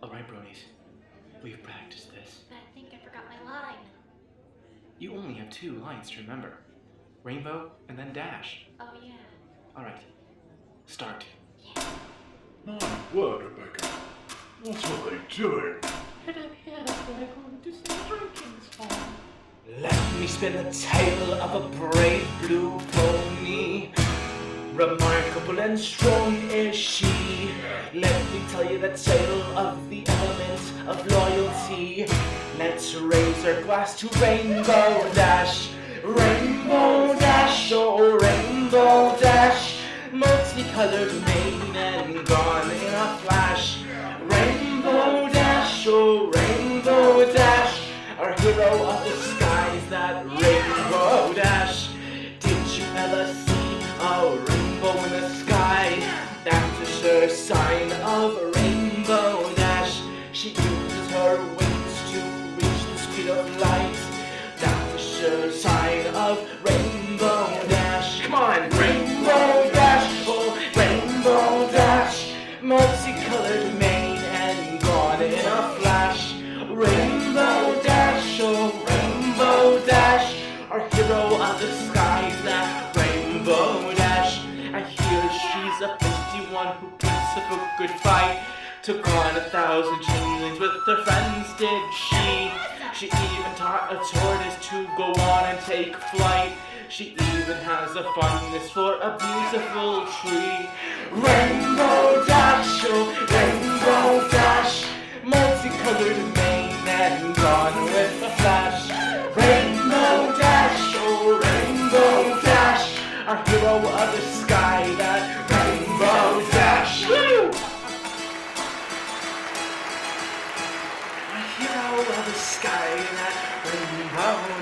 Alright, bronies. We've practiced this. But I think I forgot my line. You only have 2 lines to remember. Rainbow and then dash. Oh, yeah. Alright. Start. My word, Rebecca. What are they doing? Head up, we're going to some drinking song. Let me spin the tale of a brave blue pony. Remarkable and strong is she. Let me tell you the tale of the element of loyalty. Let's raise our glass to Rainbow Dash. Rainbow Dash, oh Rainbow Dash. Multicolored mane and gone in a flash. Rainbow Dash, oh Rainbow Dash. Our hero of the skies, that Rainbow Dash. Did you ever see a rainbow in the sky? That's a sure sign of Rainbow Dash. She uses her wings to reach the speed of light. That's a sure sign of Rainbow Dash. Come on, Rainbow Dash, oh Rainbow Dash. Multicolored mane and gone in a flash. Rainbow Dash, oh Rainbow Dash. Our hero of the skies, that Rainbow Dash. I hear she's a 51 who puts up a good fight. Took on 1,000 changelings with her friends, did she? She even taught a tortoise to go on and take flight. She even has a fondness for a beautiful tree. Rainbow Dash, oh Rainbow Dash. Multicolored mane and gone with a flash. Rainbow Dash, oh Rainbow Dash. Our hero of the sky, that Rainbow Dash. Woo! Our hero of the sky, that Rainbow